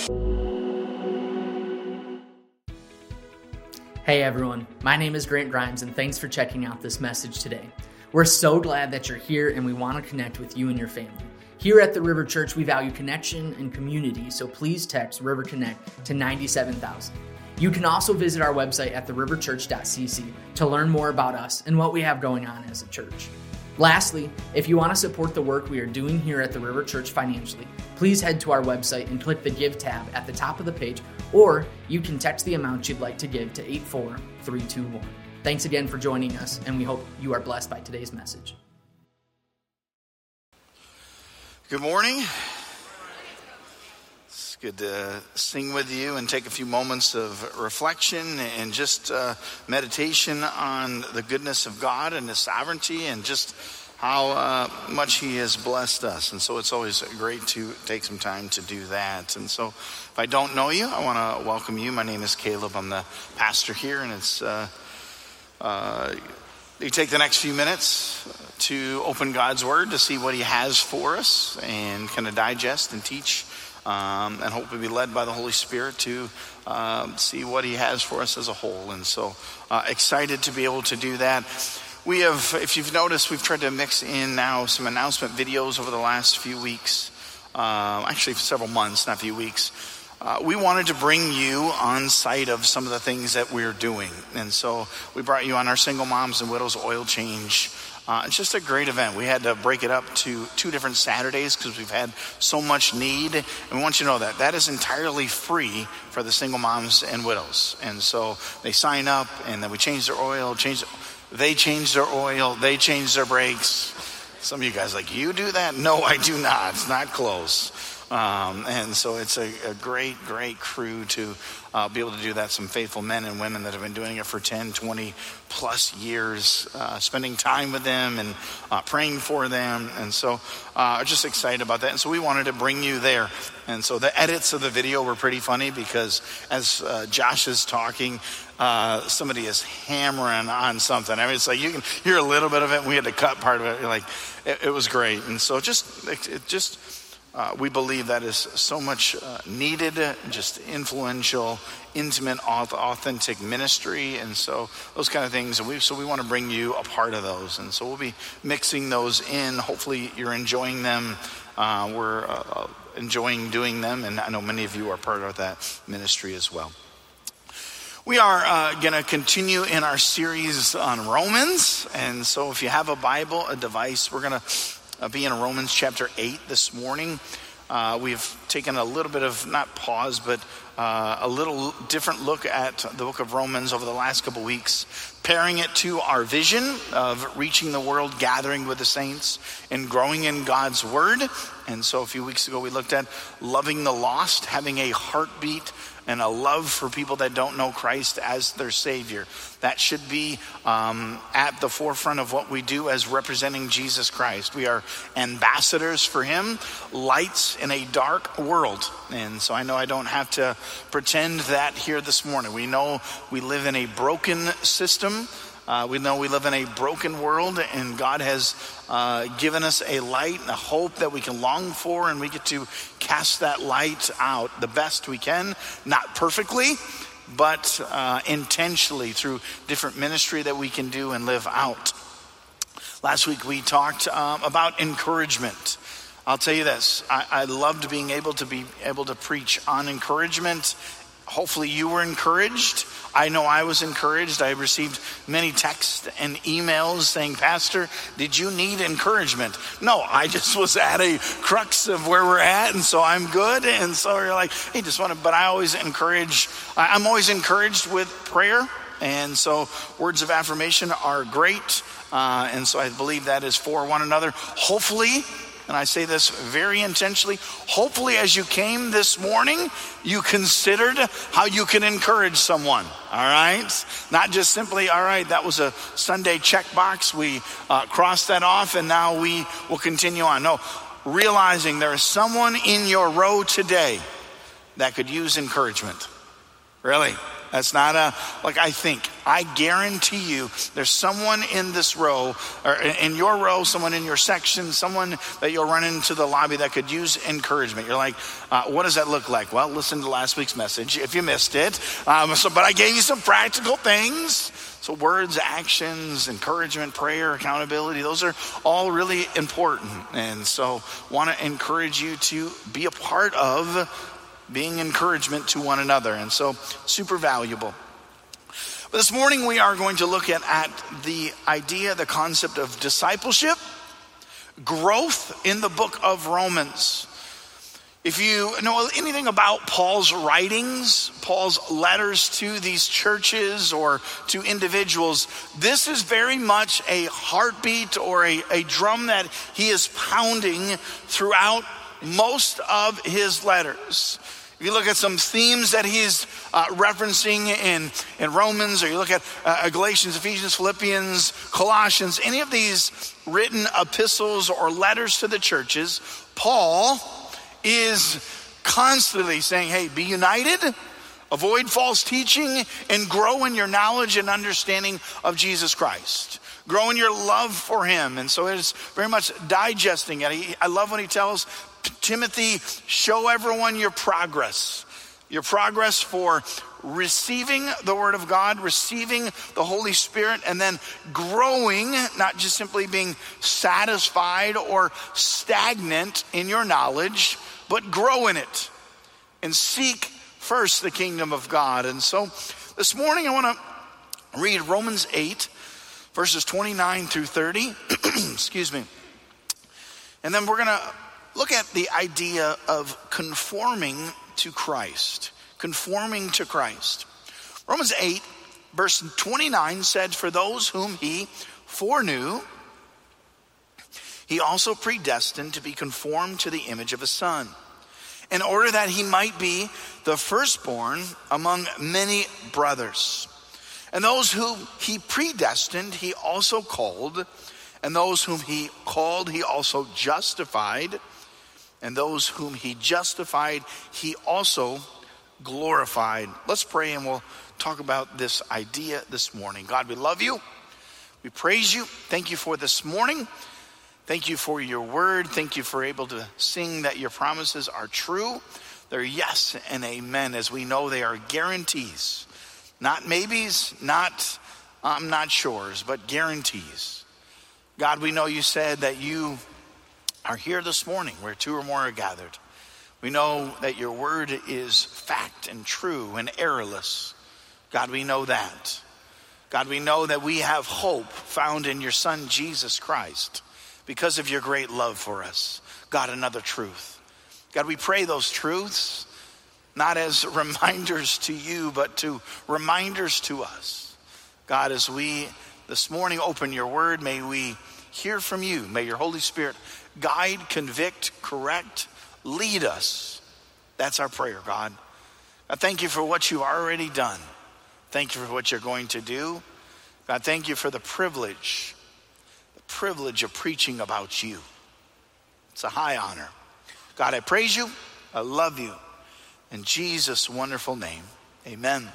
Hey everyone, my name is Grant Grimes and thanks for checking out this message today. We're so glad that you're here and we want to connect with you and your family. Here at the River Church, we value connection and community, so please text River Connect to 97,000. You can also visit our website at theriverchurch.cc to learn more about us and what we have going on as a church. Lastly, if you want to support the work we are doing here at the River Church financially, please head to our website and click the Give tab at the top of the page, or you can text the amount you'd like to give to 84321. Thanks again for joining us, and we hope you are blessed by today's message. Good morning. It's good to sing with you and take a few moments of reflection and just meditation on the goodness of God and His sovereignty and just how much He has blessed us. And so it's always great to take some time to do that. And so if I don't know you, I want to welcome you. My name is Caleb. I'm the pastor here, and it's you take the next few minutes to open God's Word to see what He has for us and kind of digest and teach and hopefully be led by the Holy Spirit to see what He has for us as a whole. And so excited to be able to do that. We have, if you've noticed, we've tried to mix in now some announcement videos over the last few weeks, actually several months, not a few weeks. We wanted to bring you on site of some of the things that we're doing. And so we brought you on our Single Moms and Widows oil change. It's just a great event. We had to break it up to 2 different Saturdays because we've had so much need. And we want you to know that that is entirely free for the single moms and widows. And so they sign up, and then we change their oil, they change their oil, they change their brakes. Some of you guys like, you do that? No, I do not. It's not close. And so it's a great crew to be able to do that. Some faithful men and women that have been doing it for 10, 20 plus years, spending time with them and praying for them. And so just excited about that. And so we wanted to bring you there. And so the edits of the video were pretty funny because as Josh is talking, somebody is hammering on something. I mean, it's like you can hear a little bit of it, and we had to cut part of it. Like it was great. And so we believe that is so much needed, just influential, intimate, authentic ministry. And so those kind of things. And we want to bring you a part of those. And so we'll be mixing those in. Hopefully you're enjoying them. We're enjoying doing them. And I know many of you are part of that ministry as well. We are going to continue in our series on Romans. And so if you have a Bible, a device, we're going to be in Romans chapter 8 this morning. We've taken a little bit of, not pause, but a little different look at the book of Romans over the last couple weeks, pairing it to our vision of reaching the world, gathering with the saints, and growing in God's word. And so a few weeks ago we looked at loving the lost, having a heartbeat and a love for people that don't know Christ as their Savior. That should be at the forefront of what we do as representing Jesus Christ. We are ambassadors for Him, lights in a dark world. And so I know I don't have to pretend that here this morning. We know we live in a broken system. We know we live in a broken world, and God has given us a light and a hope that we can long for, and we get to cast that light out the best we can, not perfectly, but intentionally through different ministry that we can do and live out. Last week we talked about encouragement. I'll tell you this, I loved being able to preach on encouragement. Hopefully you were encouraged. I know I was encouraged. I received many texts and emails saying, Pastor, did you need encouragement? No, I just was at a crux of where we're at, and so I'm good. And so you're like, hey, but I'm always encouraged with prayer. And so words of affirmation are great. And so I believe that is for one another. Hopefully, and I say this very intentionally, hopefully as you came this morning, you considered how you can encourage someone, all right? Not just simply, all right, that was a Sunday checkbox, we crossed that off and now we will continue on. No, realizing there is someone in your row today that could use encouragement. Really? That's not I think. I guarantee you there's someone in this row, or in your row, someone in your section, someone that you'll run into the lobby that could use encouragement. You're like, what does that look like? Well, listen to last week's message if you missed it. But I gave you some practical things. So words, actions, encouragement, prayer, accountability, those are all really important. And so want to encourage you to be a part of being encouragement to one another. And so super valuable. But this morning we are going to look at the idea, the concept of discipleship, growth in the book of Romans. If you know anything about Paul's writings, Paul's letters to these churches or to individuals, this is very much a heartbeat or a drum that he is pounding throughout most of his letters. If you look at some themes that he's referencing in Romans, or you look at Galatians, Ephesians, Philippians, Colossians, any of these written epistles or letters to the churches, Paul is constantly saying, hey, be united, avoid false teaching, and grow in your knowledge and understanding of Jesus Christ. Grow in your love for him. And so it's very much digesting it. I love when he tells Timothy, show everyone your progress for receiving the word of God, receiving the Holy Spirit, and then growing, not just simply being satisfied or stagnant in your knowledge, but grow in it and seek first the kingdom of God. And so this morning I want to read Romans 8, verses 29 through 30. Excuse me. And then we're going to look at the idea of conforming to Christ. Conforming to Christ. Romans 8, verse 29 said, for those whom he foreknew, he also predestined to be conformed to the image of his Son, in order that he might be the firstborn among many brothers. And those whom he predestined, he also called. And those whom he called, he also justified. And those whom he justified, he also glorified. Let's pray and we'll talk about this idea this morning. God, we love you. We praise you. Thank you for this morning. Thank you for your word. Thank you for able to sing that your promises are true. They're yes and amen, as we know they are guarantees. Not maybes, not I'm not sure's, but guarantees. God, we know you said that you are here this morning where two or more are gathered. We know that your word is fact and true and errorless. God, we know that. God, we know that we have hope found in your Son, Jesus Christ, because of your great love for us. God, another truth. God, we pray those truths, not as reminders to you, but to reminders to us. God, as we this morning open your word, may we hear from you. May your Holy Spirit guide, convict, correct, lead us. That's our prayer, God. God, thank you for what you've already done. Thank you for what you're going to do. God, thank you for the privilege of preaching about you. It's a high honor. God, I praise you. I love you. In Jesus' wonderful name, amen.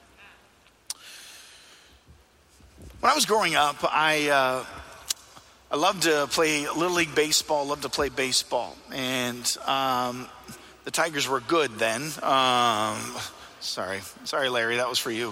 When I was growing up, I loved to play Little League Baseball, loved to play baseball. And the Tigers were good then. Sorry, Larry, that was for you.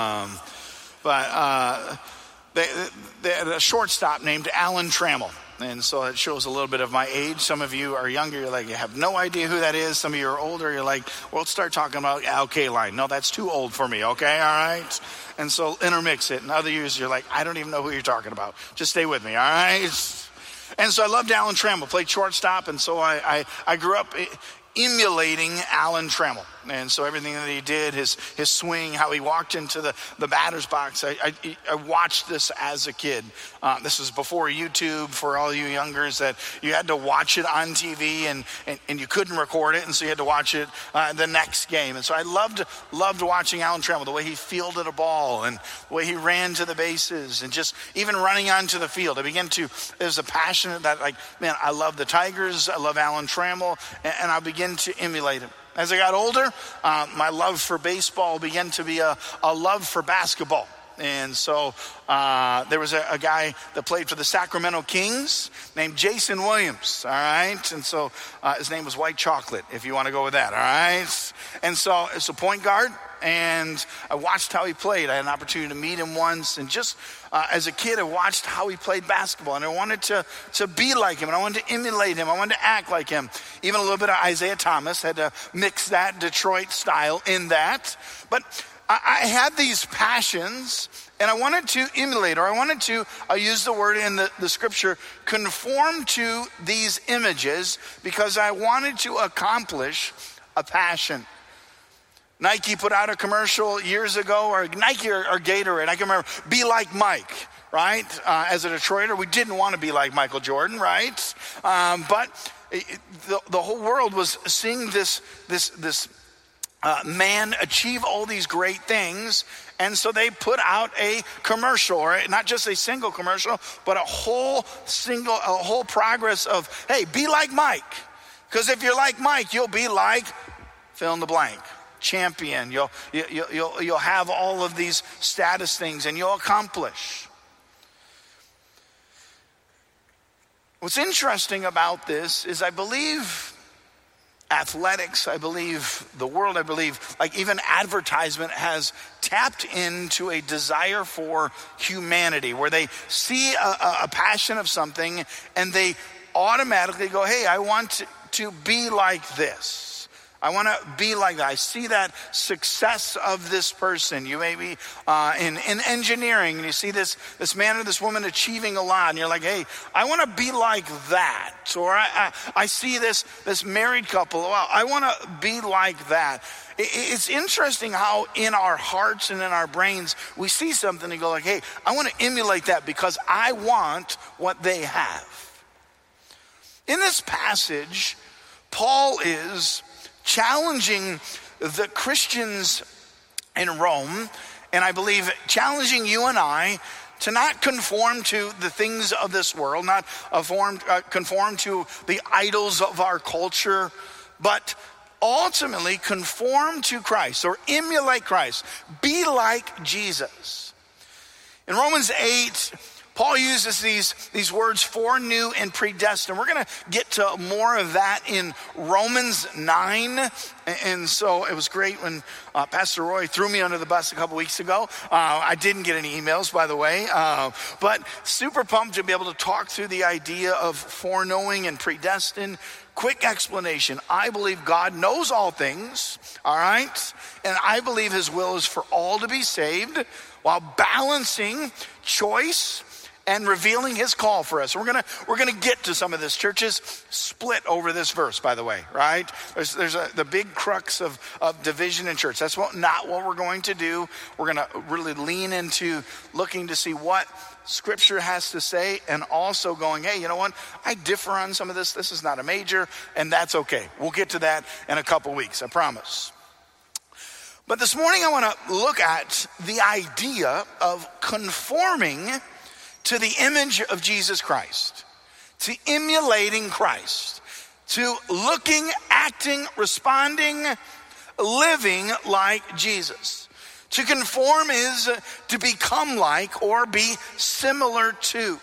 But they had a shortstop named Alan Trammell. And so it shows a little bit of my age. Some of you are younger, you're like, you have no idea who that is. Some of you are older, you're like, well, let's start talking about Al Kaline. No, that's too old for me, okay, all right? And so intermix it. And other years, you're like, I don't even know who you're talking about. Just stay with me, all right? And so I loved Alan Trammell, played shortstop, and so I grew up emulating Alan Trammell. And so everything that he did, his swing, how he walked into the batter's box, I watched this as a kid. This was before YouTube, for all you youngers, that you had to watch it on TV and you couldn't record it, and so you had to watch it the next game. And so I loved watching Alan Trammell, the way he fielded a ball and the way he ran to the bases and just even running onto the field. It was a passion that, like, man, I love the Tigers, I love Alan Trammell, and I began to emulate him. As I got older, my love for baseball began to be a love for basketball. And so there was a guy that played for the Sacramento Kings named Jason Williams, all right? And so his name was White Chocolate, if you want to go with that, all right? And so it's a point guard, and I watched how he played. I had an opportunity to meet him once, and just as a kid, I watched how he played basketball, and I wanted to be like him, and I wanted to emulate him. I wanted to act like him. Even a little bit of Isaiah Thomas, had to mix that Detroit style in that. But I had these passions, and I wanted to emulate, or I wanted to, I use the word in the scripture, conform to these images, because I wanted to accomplish a passion. Nike put out a commercial years ago, or Nike or Gatorade, I can remember, be like Mike, right? As a Detroiter, we didn't want to be like Michael Jordan, right? But the whole world was seeing this man achieve all these great things, and so they put out a commercial, or not just a single commercial, but a whole progress of, hey, be like Mike, because if you're like Mike, you'll be like fill in the blank, champion. You'll have all of these status things, and you'll accomplish. What's interesting about this is I believe athletics, I believe the world, I believe like even advertisement has tapped into a desire for humanity, where they see a passion of something and they automatically go, hey, I want to be like this. I want to be like that. I see that success of this person. You may be in engineering, and you see this man or this woman achieving a lot, and you're like, hey, I want to be like that. Or I see this married couple. Wow, I want to be like that. It's interesting how in our hearts and in our brains, we see something and go like, hey, I want to emulate that because I want what they have. In this passage, Paul is challenging the Christians in Rome, and I believe challenging you and I to not conform to the things of this world, not conform to the idols of our culture, but ultimately conform to Christ or emulate Christ. Be like Jesus. In Romans 8, Paul uses these words, foreknew and predestined. We're going to get to more of that in Romans 9. And so it was great when Pastor Roy threw me under the bus a couple weeks ago. I didn't get any emails, by the way. But super pumped to be able to talk through the idea of foreknowing and predestined. Quick explanation. I believe God knows all things, all right? And I believe his will is for all to be saved while balancing choice and revealing his call for us. We're gonna get to some of this. Churches split over this verse, by the way, right? There's the big crux of division in church. That's not what we're going to do. We're gonna really lean into looking to see what Scripture has to say, and also going, hey, you know what? I differ on some of this. This is not a major, and that's okay. We'll get to that in a couple weeks, I promise. But this morning I want to look at the idea of conforming to the image of Jesus Christ, to emulating Christ, to looking, acting, responding, living like Jesus. To conform is to become like or be similar to.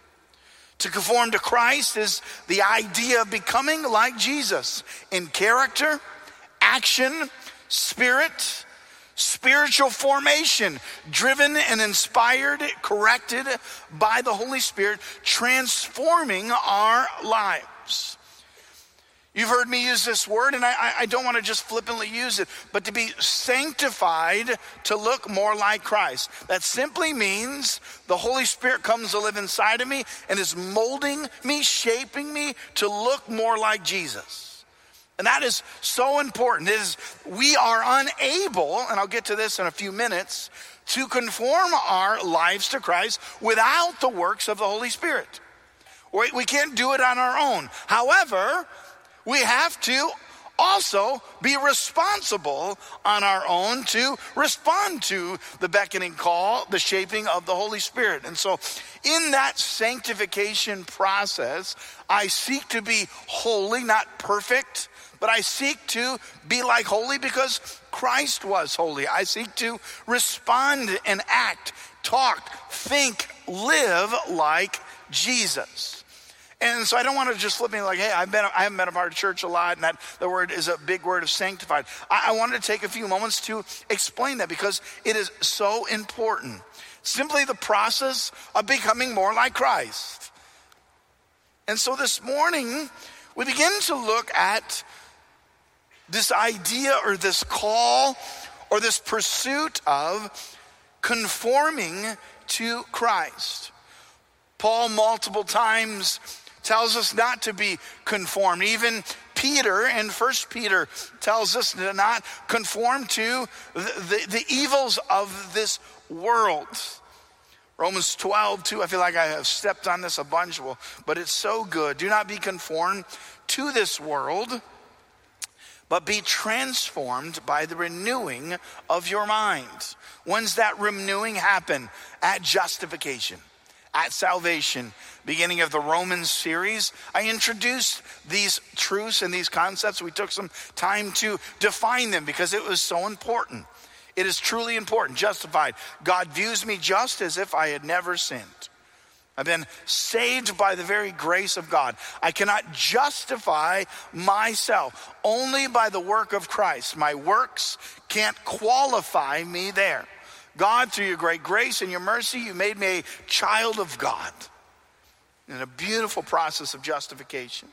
To conform to Christ is the idea of becoming like Jesus in character, action, spirit, spiritual formation, driven and inspired, corrected by the Holy Spirit, transforming our lives. You've heard me use this word, and I don't want to just flippantly use it, but to be sanctified to look more like Christ. That simply means the Holy Spirit comes to live inside of me and is molding me, shaping me to look more like Jesus. And that is so important. We are unable, and I'll get to this in a few minutes, to conform our lives to Christ without the works of the Holy Spirit. We can't do it on our own. However, we have to also be responsible on our own to respond to the beckoning call, the shaping of the Holy Spirit. And so in that sanctification process, I seek to be holy, not perfect, but I seek to be like holy because Christ was holy. I seek to respond and act, talk, think, live like Jesus. And so I don't want to just flip me like, hey, I haven't been a part of church a lot, and that the word is a big word of sanctified. I wanted to take a few moments to explain that because it is so important. Simply the process of becoming more like Christ. And so this morning, we begin to look at this idea or this call or this pursuit of conforming to Christ. Paul multiple times tells us not to be conformed. Even Peter in 1 Peter tells us to not conform to the evils of this world. Romans 12:2, I feel like I have stepped on this a bunch, but it's so good. Do not be conformed to this world, but be transformed by the renewing of your mind. When's that renewing happen? At justification, at salvation. Beginning of the Romans series, I introduced these truths and these concepts. We took some time to define them because it was so important. It is truly important. Justified. God views me just as if I had never sinned. I've been saved by the very grace of God. I cannot justify myself, only by the work of Christ. My works can't qualify me there. God, through your great grace and your mercy, you made me a child of God. In a beautiful process of justification.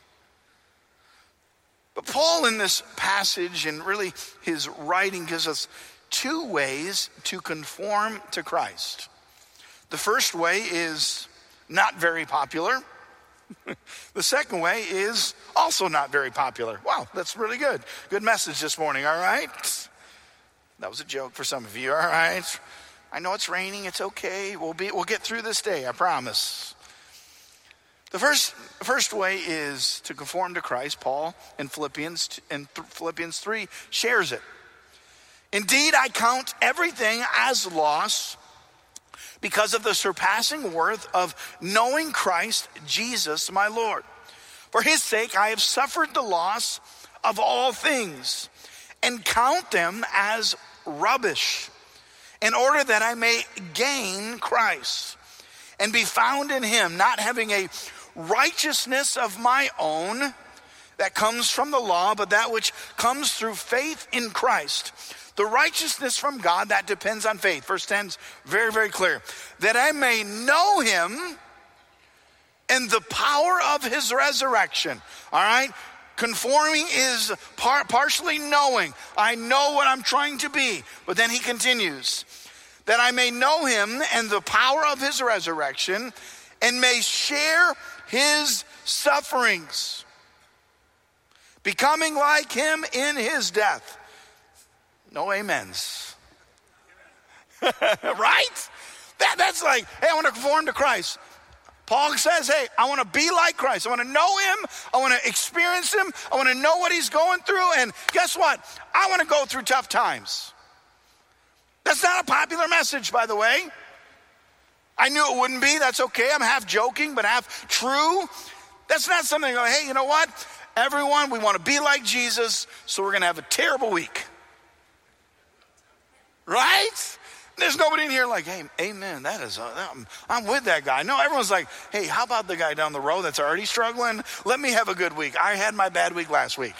But Paul in this passage and really his writing gives us two ways to conform to Christ. The first way is not very popular. The second way is also not very popular. Wow, that's really good. Good message this morning, all right? That was a joke for some of you, all right? I know it's raining, it's okay. We'll get through this day, I promise. The first way is to conform to Christ. Paul in Philippians 3 shares it. Indeed, I count everything as loss because of the surpassing worth of knowing Christ Jesus my Lord. For his sake I have suffered the loss of all things and count them as rubbish, in order that I may gain Christ and be found in him, not having a righteousness of my own that comes from the law, but that which comes through faith in Christ. The righteousness from God that depends on faith. Verse 10 is very, very clear. That I may know him and the power of his resurrection. All right? Conforming is partially knowing. I know what I'm trying to be. But then he continues. That I may know him and the power of his resurrection and may share his sufferings, becoming like him in his death. No amens. Right? That's like, hey, I want to conform to Christ. Paul says, hey, I want to be like Christ. I want to know him. I want to experience him. I want to know what he's going through. And guess what? I want to go through tough times. That's not a popular message, by the way. I knew it wouldn't be. That's okay. I'm half joking, but half true. That's not something like, hey, you know what? Everyone, we want to be like Jesus, so we're going to have a terrible week. Right? There's nobody in here like, hey, amen. I'm with that guy. No, everyone's like, hey, how about the guy down the road that's already struggling? Let me have a good week. I had my bad week last week.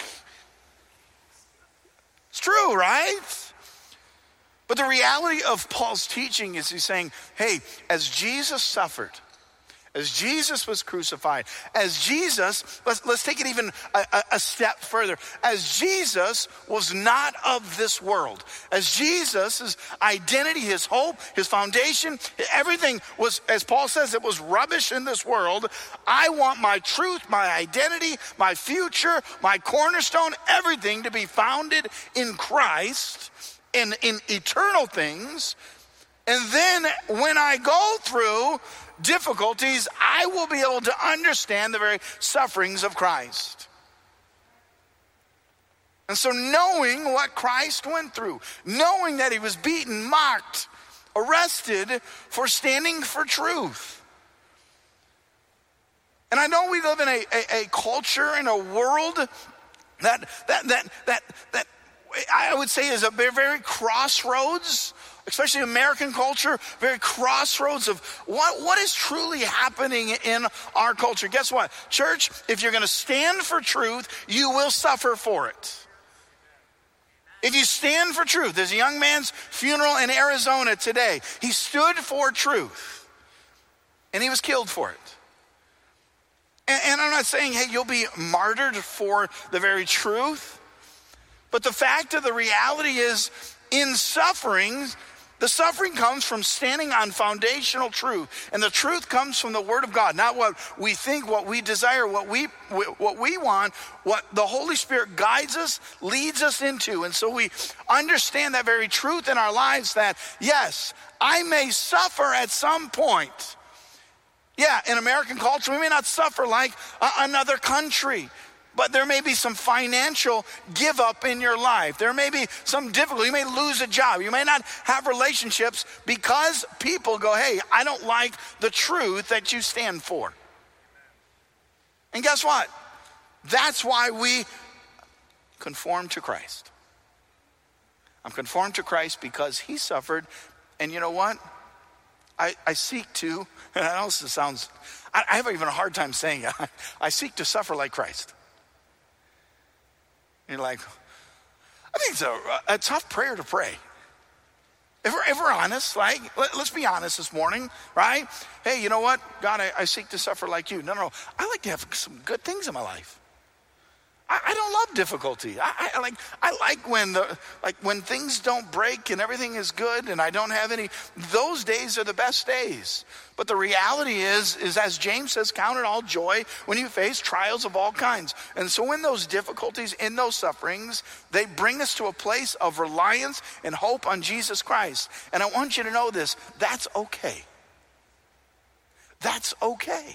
It's true, right? But the reality of Paul's teaching is he's saying, hey, as Jesus suffered, as Jesus was crucified, as Jesus, let's take it even a step further. As Jesus was not of this world, as Jesus' identity, his hope, his foundation, everything was, as Paul says, it was rubbish in this world. I want my truth, my identity, my future, my cornerstone, everything to be founded in Christ and in eternal things. And then when I go through difficulties, I will be able to understand the very sufferings of Christ. And so knowing what Christ went through, knowing that he was beaten, mocked, arrested for standing for truth. And I know we live in a culture, in a world that I would say is a very, very crossroads, especially American culture, very crossroads of what is truly happening in our culture. Guess what? Church, if you're going to stand for truth, you will suffer for it. If you stand for truth, there's a young man's funeral in Arizona today. He stood for truth, and he was killed for it. And I'm not saying, hey, you'll be martyred for the very truth. But the fact of the reality is, in suffering, the suffering comes from standing on foundational truth. And the truth comes from the Word of God, not what we think, what we desire, what we want, what the Holy Spirit guides us, leads us into. And so we understand that very truth in our lives that, yes, I may suffer at some point. Yeah, in American culture, we may not suffer like another country, but there may be some financial give up in your life. There may be some difficulty. You may lose a job. You may not have relationships because people go, hey, I don't like the truth that you stand for. And guess what? That's why we conform to Christ. I'm conformed to Christ because he suffered. And you know what? I seek to, and I know this sounds, I have even a hard time saying it. I seek to suffer like Christ. And you're like, I think it's a tough prayer to pray. If we're honest, like, let's be honest this morning, right? Hey, you know what? God, I seek to suffer like you. No. I like to have some good things in my life. I don't love difficulty. I like when things don't break and everything is good and I don't have any. Those days are the best days. But the reality is as James says, count it all joy when you face trials of all kinds. And so in those difficulties, in those sufferings, they bring us to a place of reliance and hope on Jesus Christ. And I want you to know this, that's okay. That's okay.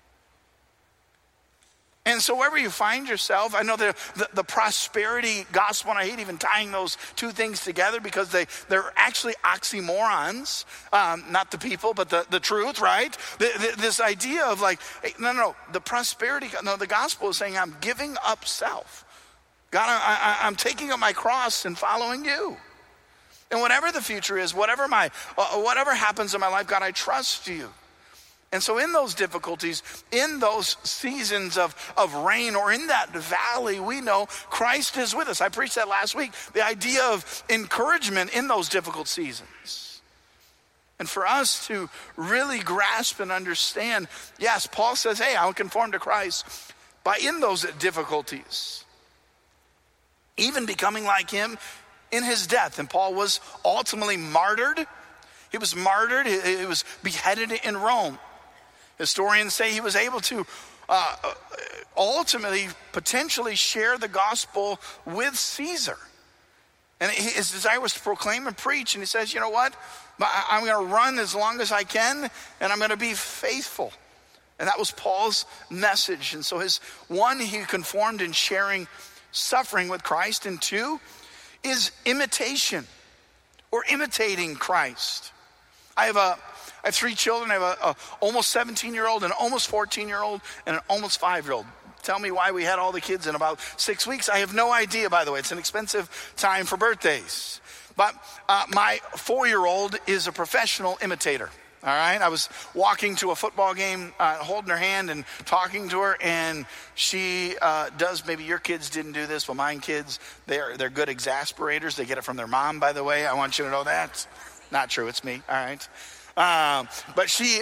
And so wherever you find yourself, I know the prosperity gospel, and I hate even tying those two things together because they're actually oxymorons, not the people, but the truth, right? This idea of like, hey, no, the prosperity, no, the gospel is saying I'm giving up self. God, I'm taking up my cross and following you. And whatever the future is, whatever happens in my life, God, I trust you. And so in those difficulties, in those seasons of rain or in that valley, we know Christ is with us. I preached that last week, the idea of encouragement in those difficult seasons. And for us to really grasp and understand, yes, Paul says, hey, I'll conform to Christ by in those difficulties, even becoming like him in his death. And Paul was ultimately martyred. He was martyred. He was beheaded in Rome. Historians say he was able to ultimately potentially share the gospel with Caesar. And his desire was to proclaim and preach. And he says, you know what? I'm going to run as long as I can, and I'm going to be faithful. And that was Paul's message. And so he conformed in sharing suffering with Christ. And two is imitation or imitating Christ. I have 3 children. I have a almost 17-year-old, an almost 14-year-old, and an almost 5-year-old. Tell me why we had all the kids in about 6 weeks. I have no idea, by the way. It's an expensive time for birthdays. But my 4-year-old is a professional imitator. All right, I was walking to a football game, holding her hand and talking to her, and she does. Maybe your kids didn't do this, but mine kids, they're good exasperators. They get it from their mom, by the way. I want you to know that. Not true. It's me. All right. But she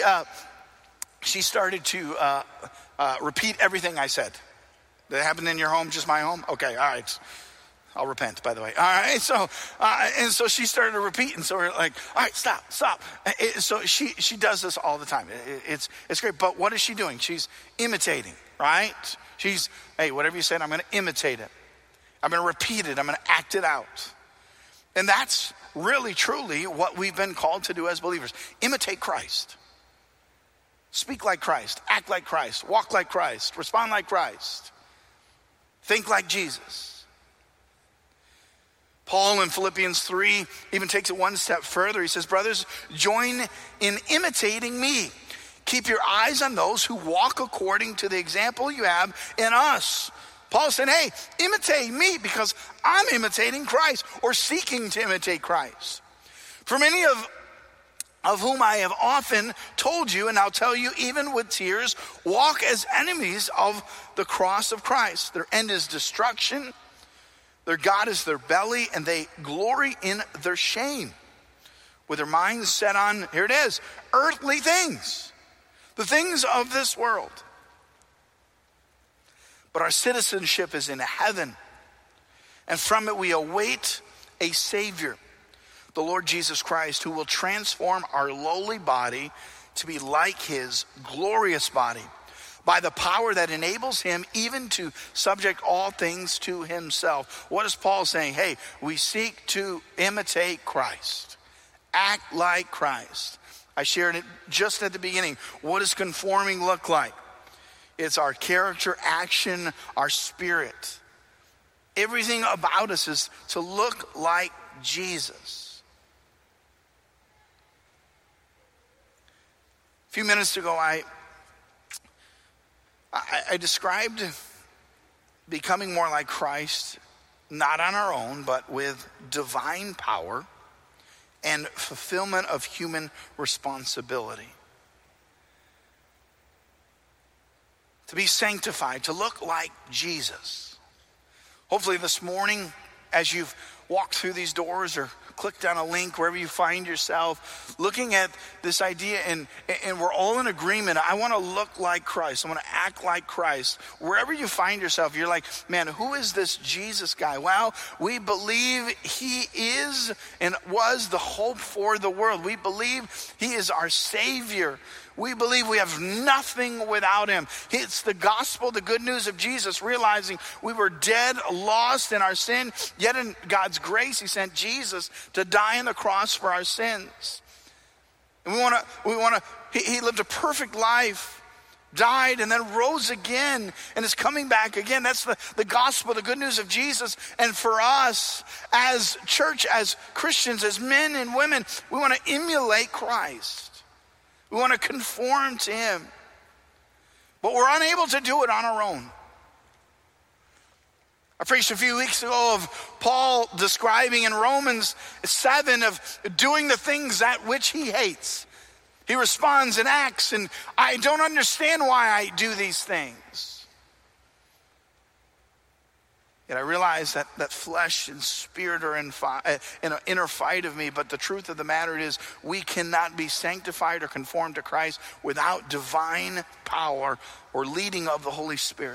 started to repeat everything I said. Did it happen in your home, just my home? Okay, all right. I'll repent, by the way. All right, so and so she started to repeat, and so we're like, all right, stop. So she does this all the time. It's great, but what is she doing? She's imitating, right? Hey, whatever you said, I'm going to imitate it. I'm going to repeat it. I'm going to act it out. And that's really, truly what we've been called to do as believers. Imitate Christ. Speak like Christ. Act like Christ. Walk like Christ. Respond like Christ. Think like Jesus. Paul in Philippians 3 even takes it one step further. He says, brothers, join in imitating me. Keep your eyes on those who walk according to the example you have in us. Paul said, hey, imitate me because I'm imitating Christ or seeking to imitate Christ. For many of whom I have often told you, and I'll tell you even with tears, walk as enemies of the cross of Christ. Their end is destruction. Their God is their belly, and they glory in their shame. With their minds set on, here it is, earthly things, the things of this world. But our citizenship is in heaven, and from it we await a Savior, the Lord Jesus Christ, who will transform our lowly body to be like his glorious body by the power that enables him even to subject all things to himself. What is Paul saying? Hey, we seek to imitate Christ, act like Christ. I shared it just at the beginning. What does conforming look like? It's our character, action, our spirit. Everything about us is to look like Jesus. A few minutes ago, I described becoming more like Christ, not on our own, but with divine power and fulfillment of human responsibility. To be sanctified, to look like Jesus. Hopefully this morning, as you've walked through these doors or clicked on a link, wherever you find yourself, looking at this idea, and we're all in agreement. I want to look like Christ. I want to act like Christ. Wherever you find yourself, you're like, man, who is this Jesus guy? Well, we believe he is and was the hope for the world. We believe he is our Savior. We believe we have nothing without him. It's the gospel, the good news of Jesus, realizing we were dead, lost in our sin, yet in God's grace, he sent Jesus to die on the cross for our sins. And he lived a perfect life, died, and then rose again, and is coming back again. That's the gospel, the good news of Jesus. And for us, as church, as Christians, as men and women, we want to emulate Christ. We want to conform to him. But we're unable to do it on our own. I preached a few weeks ago of Paul describing in Romans 7 of doing the things that which he hates. He responds and acts, and I don't understand why I do these things. Yet I realize that flesh and spirit are in an inner fight of me, but the truth of the matter is we cannot be sanctified or conformed to Christ without divine power or leading of the Holy Spirit.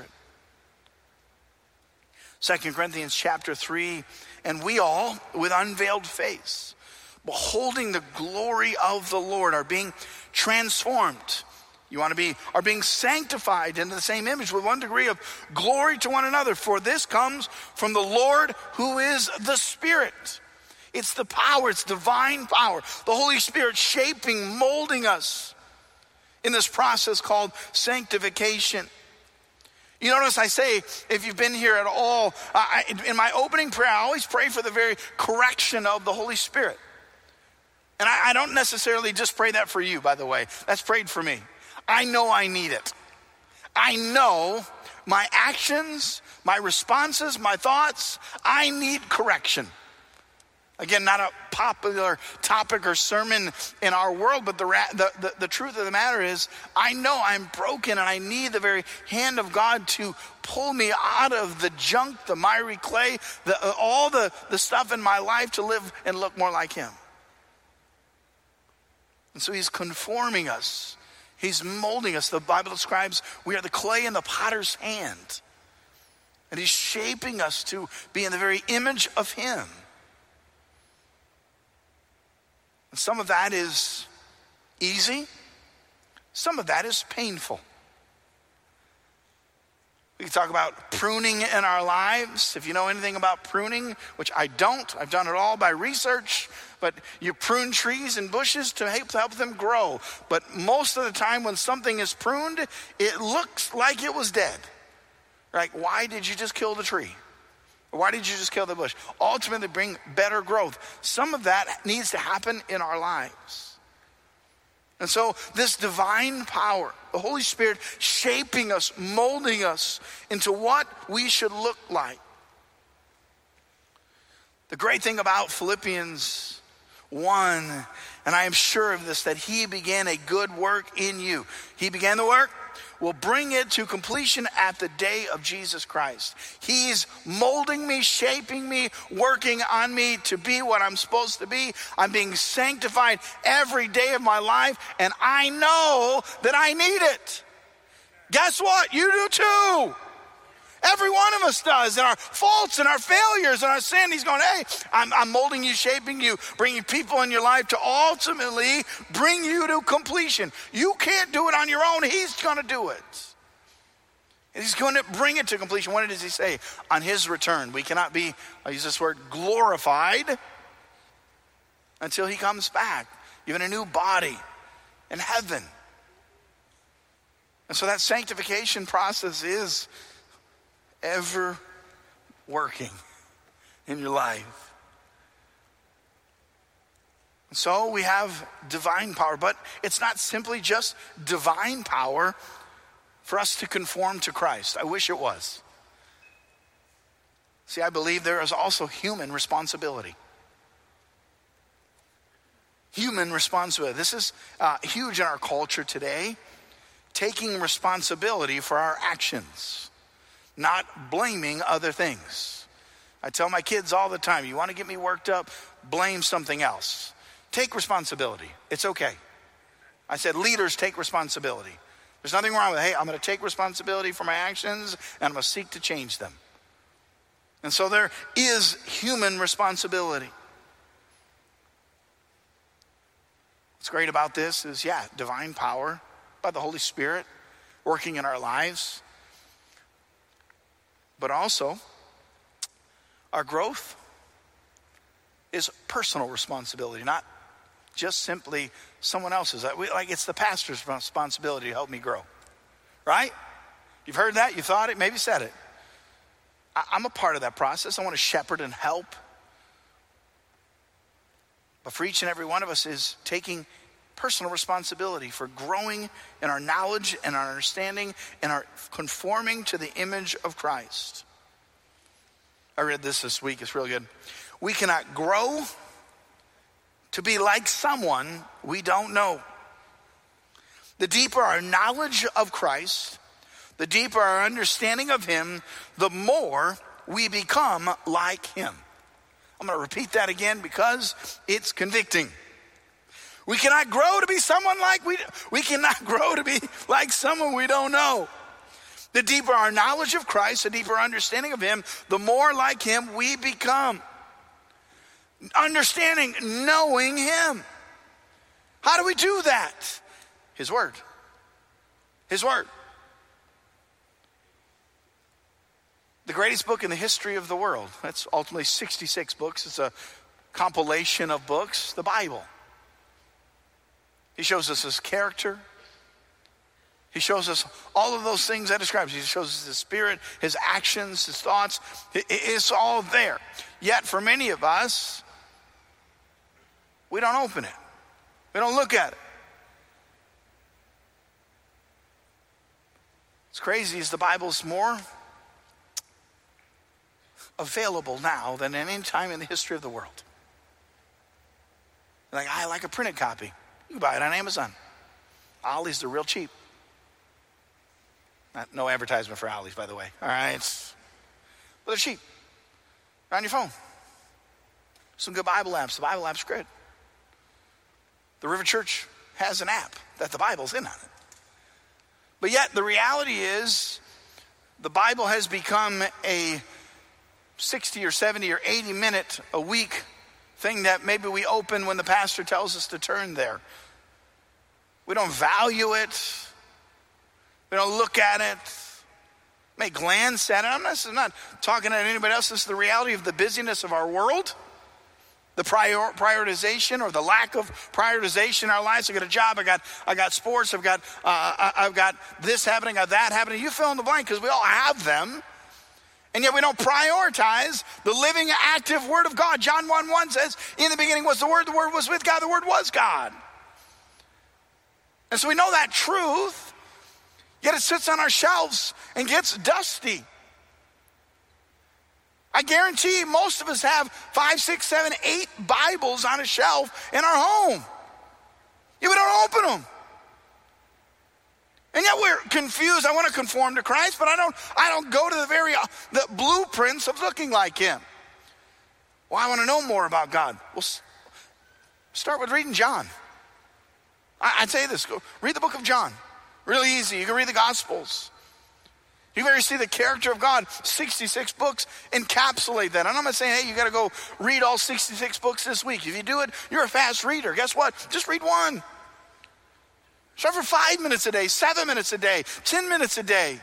2 Corinthians chapter 3, and we all, with unveiled face, beholding the glory of the Lord, are being transformed. Are being sanctified into the same image with one degree of glory to one another. For this comes from the Lord who is the Spirit. It's the power, it's divine power. The Holy Spirit shaping, molding us in this process called sanctification. You notice I say, if you've been here at all, in my opening prayer, I always pray for the very correction of the Holy Spirit. And I don't necessarily just pray that for you, by the way. That's prayed for me. I know I need it. I know my actions, my responses, my thoughts, I need correction. Again, not a popular topic or sermon in our world, but the truth of the matter is, I know I'm broken and I need the very hand of God to pull me out of the junk, the miry clay, all the stuff in my life to live and look more like him. And so he's conforming us. He's molding us. The Bible describes we are the clay in the potter's hand. And he's shaping us to be in the very image of him. And some of that is easy. Some of that is painful. We can talk about pruning in our lives. If you know anything about pruning, which I don't, I've done it all by research, but you prune trees and bushes to help them grow. But most of the time when something is pruned, it looks like it was dead. Like, why did you just kill the tree? Or why did you just kill the bush? Ultimately bring better growth. Some of that needs to happen in our lives. And so this divine power, the Holy Spirit shaping us, molding us into what we should look like. The great thing about Philippians 1, and I am sure of this, that he began a good work in you. He began the work, will bring it to completion at the day of Jesus Christ. He's molding me, shaping me, working on me to be what I'm supposed to be. I'm being sanctified every day of my life, and I know that I need it. Guess what? You do too. Every one of us does, and our faults and our failures and our sin. He's going, hey, I'm molding you, shaping you, bringing people in your life to ultimately bring you to completion. You can't do it on your own. He's going to do it. And he's going to bring it to completion. What does he say? On his return. We cannot be, I'll use this word, glorified until he comes back, given a new body in heaven. And so that sanctification process is ever working in your life. And so we have divine power, but it's not simply just divine power for us to conform to Christ. I wish it was. See, I believe there is also human responsibility. Human responsibility. This is huge in our culture today. Taking responsibility for our actions. Not blaming other things. I tell my kids all the time, you want to get me worked up, blame something else. Take responsibility. It's okay. I said, leaders take responsibility. There's nothing wrong with, hey, I'm going to take responsibility for my actions and I'm going to seek to change them. And so there is human responsibility. What's great about this is, divine power by the Holy Spirit working in our lives. But also, our growth is personal responsibility, not just simply someone else's. Like it's the pastor's responsibility to help me grow, right? You've heard that, you thought it, maybe said it. I'm a part of that process. I want to shepherd and help. But for each and every one of us is taking personal responsibility for growing in our knowledge and our understanding and our conforming to the image of Christ. I read this week. It's really good. We cannot grow to be like someone we don't know. The deeper our knowledge of Christ, the deeper our understanding of him, the more we become like him. I'm going to repeat that again because it's convicting. We cannot grow to be someone like we cannot grow to be like someone we don't know. The deeper our knowledge of Christ, the deeper our understanding of him, the more like him we become. Understanding, knowing him. How do we do that? His word. His word. The greatest book in the history of the world. That's ultimately 66 books. It's a compilation of books, the Bible. He shows us his character. He shows us all of those things that describes. He shows us his spirit, his actions, his thoughts. It's all there. Yet for many of us, we don't open it. We don't look at it. It's crazy as the Bible's more available now than at any time in the history of the world. Like, I like a printed copy. You can buy it on Amazon. Ollie's, they're real cheap. No advertisement for Ollie's, by the way. All right. But they're cheap. They're on your phone. Some good Bible apps. The Bible app's great. The River Church has an app that the Bible's in on it. But yet the reality is the Bible has become a 60 or 70 or 80 minute a week thing that maybe we open when the pastor tells us to turn there. We don't value it. We don't look at it. Make glance at it. I'm not talking at anybody else. This is the reality of the busyness of our world. The prioritization or the lack of prioritization in our lives. I got a job. I got sports. I've got this happening. I got that happening. You fill in the blank because we all have them. And yet we don't prioritize the living, active Word of God. John 1:1 says, in the beginning was the Word was with God, the Word was God. And so we know that truth, yet it sits on our shelves and gets dusty. I guarantee most of us have 5, 6, 7, 8 Bibles on a shelf in our home. Yet we don't open them. And yet we're confused. I want to conform to Christ, but I don't go to the blueprints of looking like him. Well, I want to know more about God. Well, start with reading John. I'd say this, go read the book of John. Really easy. You can read the Gospels. You can see the character of God. 66 books encapsulate that. And I'm not saying, hey, you got to go read all 66 books this week. If you do it, you're a fast reader. Guess what? Just read one. Start for 5 minutes a day, 7 minutes a day, 10 minutes a day.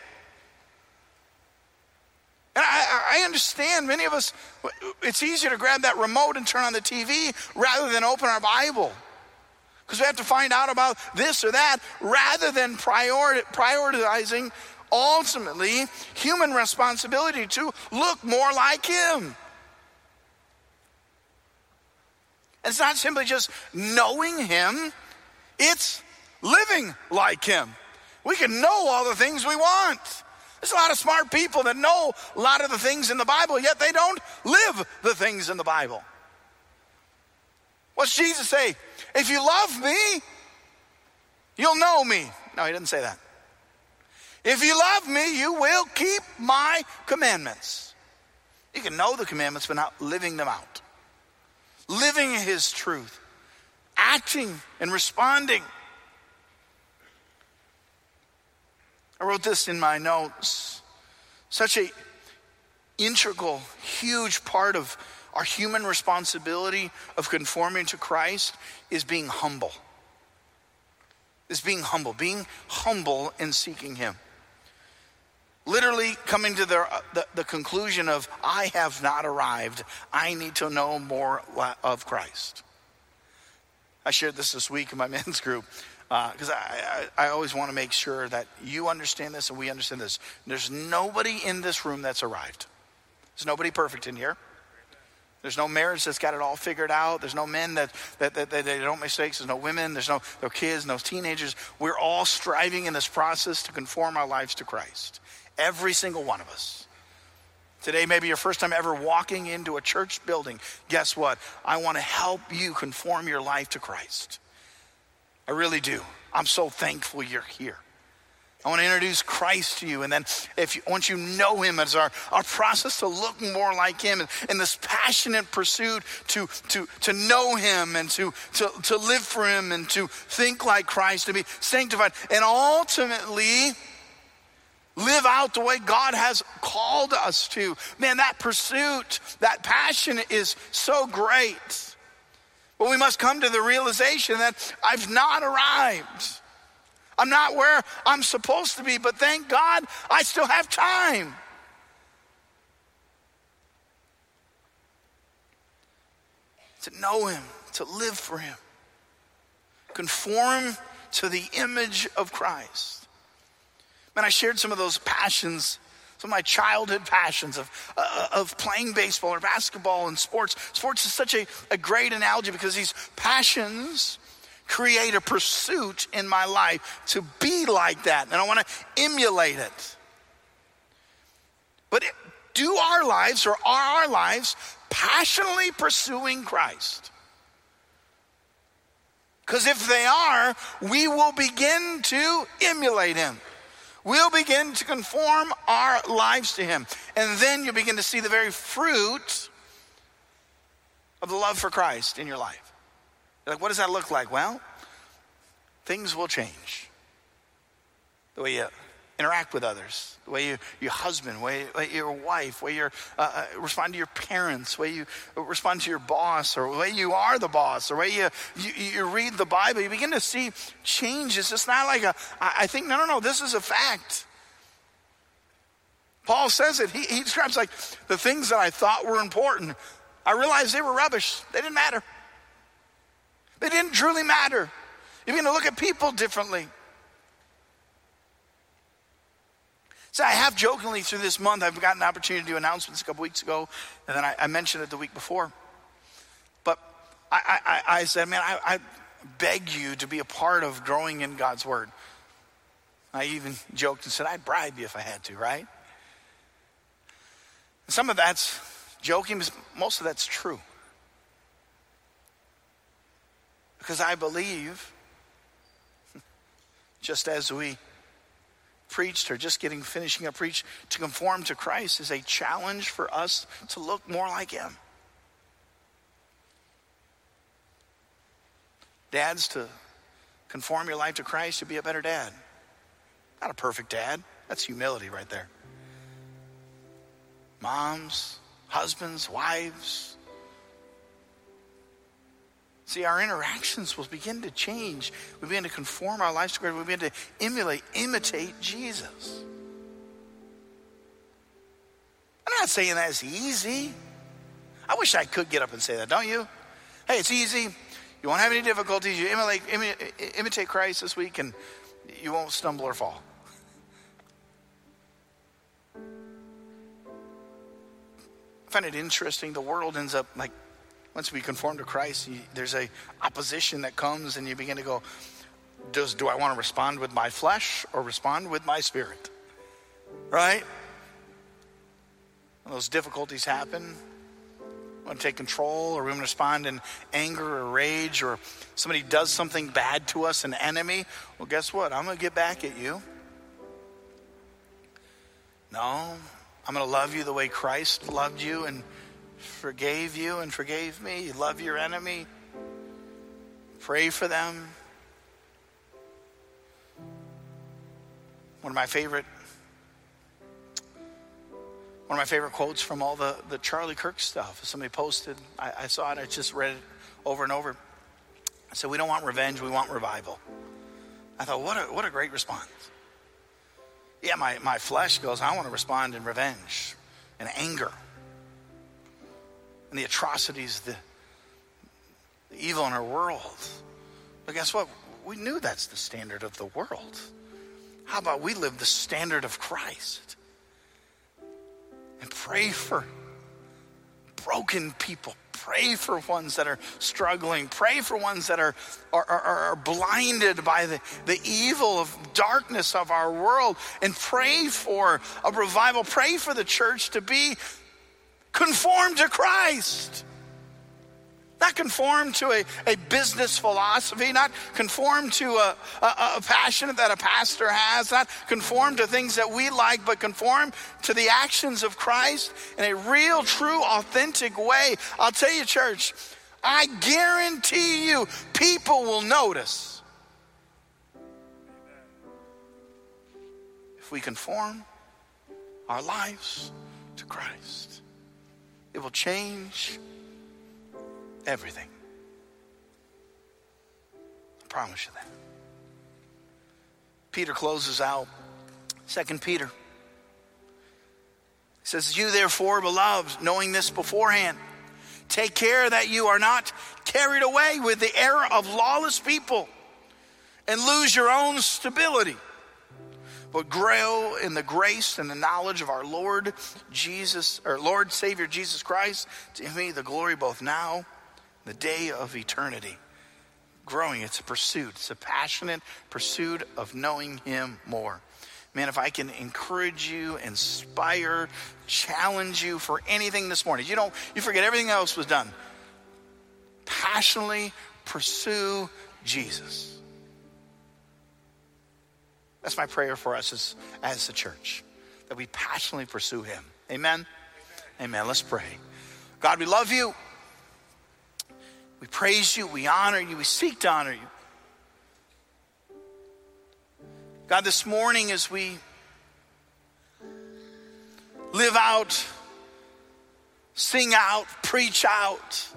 And I understand many of us, it's easier to grab that remote and turn on the TV rather than open our Bible. Because we have to find out about this or that rather than prioritizing ultimately human responsibility to look more like him. And it's not simply just knowing him, it's living like him. We can know all the things we want. There's a lot of smart people that know a lot of the things in the Bible, yet they don't live the things in the Bible. What's Jesus say? If you love me, you'll know me. No, he didn't say that. If you love me, you will keep my commandments. You can know the commandments, but not living them out. Living his truth. Acting and responding. I wrote this in my notes. Such a integral, huge part of our human responsibility of conforming to Christ is being humble. Is being humble in seeking him. Literally coming to the conclusion of, I have not arrived. I need to know more of Christ. I shared this week in my men's group because I always want to make sure that you understand this and we understand this. There's nobody in this room that's arrived. There's nobody perfect in here. There's no marriage that's got it all figured out. There's no men that they don't make mistakes. There's no women. There's no kids, no teenagers. We're all striving in this process to conform our lives to Christ. Every single one of us. Today may be your first time ever walking into a church building. Guess what? I want to help you conform your life to Christ. I really do. I'm so thankful you're here. I want to introduce Christ to you. And then once you know him, as our process to look more like him and this passionate pursuit to know him and to live for him and to think like Christ, to be sanctified and ultimately live out the way God has called us to. Man, that pursuit, that passion is so great. But we must come to the realization that I've not arrived. I'm not where I'm supposed to be, but thank God I still have time. To know him, to live for him. Conform to the image of Christ. Man, I shared some of those passions, some of my childhood passions of playing baseball or basketball and sports. Sports is such a great analogy because these passions create a pursuit in my life to be like that. And I want to emulate it. But are our lives passionately pursuing Christ? Because if they are, we will begin to emulate him. We'll begin to conform our lives to him. And then you'll begin to see the very fruit of the love for Christ in your life. You're like, what does that look like? Well, things will change. The way you interact with others, the way your husband, the way your wife, the way you respond to your parents, the way you respond to your boss, or the way you are the boss, or the way you read the Bible. You begin to see changes. It's not like I think, no, this is a fact. Paul says it. He describes like the things that I thought were important. I realized they were rubbish. They didn't matter. They didn't truly matter. You begin to look at people differently. So I have jokingly through this month, I've gotten an opportunity to do announcements a couple weeks ago, and then I mentioned it the week before. But I said, man, beg you to be a part of growing in God's word. I even joked and said, I'd bribe you if I had to, right? And some of that's joking, but most of that's true. Because I believe, just as we preached or just finishing a preach, to conform to Christ is a challenge for us to look more like him. Dads, to conform your life to Christ, to be a better dad. Not a perfect dad. That's humility right there. Moms, husbands, wives. See, our interactions will begin to change. We begin to conform our lives to Christ. We begin to imitate Jesus. I'm not saying that's easy. I wish I could get up and say that, don't you? Hey, it's easy. You won't have any difficulties. You imitate Christ this week and you won't stumble or fall. I find it interesting. The world ends up like, once we conform to Christ, there's a opposition that comes and you begin to go, do I want to respond with my flesh or respond with my spirit? Right? When those difficulties happen, we want to take control, or we want to respond in anger or rage, or somebody does something bad to us, an enemy. Well, guess what? I'm going to get back at you. No, I'm going to love you the way Christ loved you and forgave you and forgave me. Love your enemy. Pray for them. One of my favorite quotes from all the Charlie Kirk stuff. Somebody posted, I saw it, I just read it over and over. I said, we don't want revenge, we want revival. I thought, what a great response. Yeah, my flesh goes, I want to respond in revenge and anger. And the atrocities, the evil in our world. But guess what? We knew that's the standard of the world. How about we live the standard of Christ? And pray for broken people. Pray for ones that are struggling. Pray for ones that are blinded by the evil of darkness of our world. And pray for a revival. Pray for the church to be conformed to Christ. Not conform to a business philosophy, not conform to a passion that a pastor has, not conform to things that we like, but conform to the actions of Christ in a real, true, authentic way. I'll tell you, church, I guarantee you people will notice if we conform our lives to Christ. It will change everything. I promise you that. Peter closes out 2 Peter. He says, you therefore, beloved, knowing this beforehand, take care that you are not carried away with the error of lawless people and lose your own stability, but grow in the grace and the knowledge of our Lord Savior Jesus Christ. To him be the glory both now, the day of eternity. Growing, it's a pursuit. It's a passionate pursuit of knowing him more. Man, if I can encourage you, inspire, challenge you for anything this morning. You forget everything else was done. Passionately pursue Jesus. That's my prayer for us as the church, that we passionately pursue him. Amen? Amen. Let's pray. God, we love you. We praise you, we honor you, we seek to honor you. God, this morning as we live out, sing out, preach out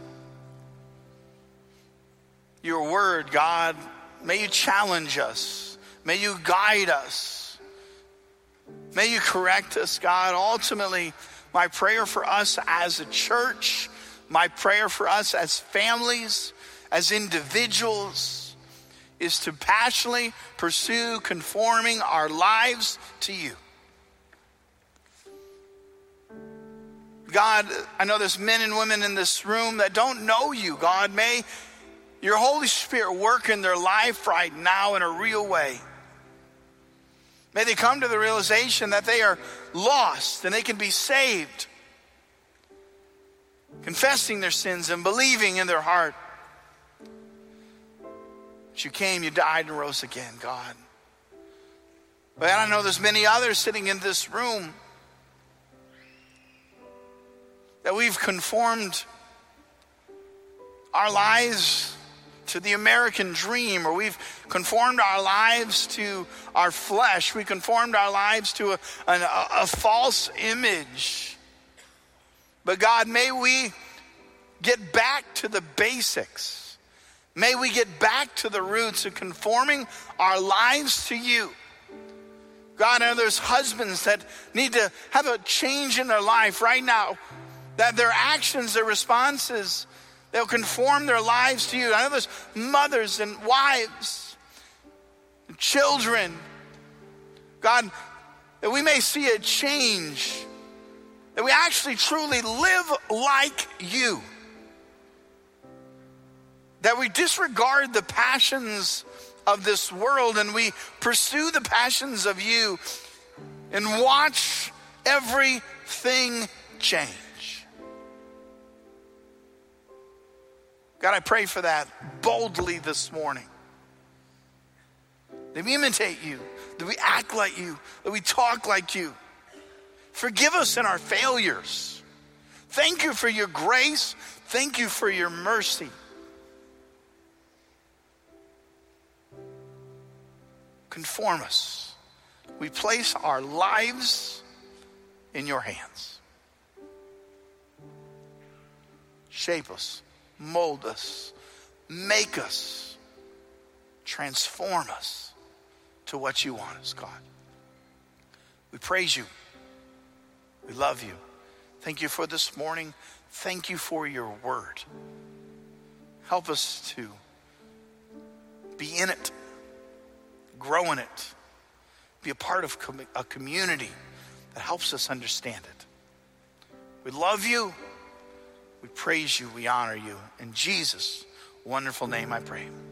your word, God, may you challenge us. May you guide us. May you correct us, God. Ultimately, my prayer for us as a church, my prayer for us as families, as individuals, is to passionately pursue conforming our lives to you. God, I know there's men and women in this room that don't know you. God, may your Holy Spirit work in their life right now in a real way. May they come to the realization that they are lost and they can be saved, confessing their sins and believing in their heart that you came, you died, and rose again, God. But I know there's many others sitting in this room that we've conformed our lives to the American dream, or we've conformed our lives to our flesh. We conformed our lives to a false image. But God, may we get back to the basics. May we get back to the roots of conforming our lives to you. God, I know there's husbands that need to have a change in their life right now, that their actions, their responses, they'll conform their lives to you. I know there's mothers and wives and children. God, that we may see a change, that we actually truly live like you, that we disregard the passions of this world and we pursue the passions of you and watch everything change. God, I pray for that boldly this morning. That we imitate you, that we act like you, that we talk like you. Forgive us in our failures. Thank you for your grace. Thank you for your mercy. Conform us. We place our lives in your hands. Shape us, mold us, make us, transform us to what you want us, God. We praise you. We love you. Thank you for this morning. Thank you for your word. Help us to be in it, grow in it, be a part of a community that helps us understand it. We love you. We praise you. We honor you. In Jesus' wonderful name I pray.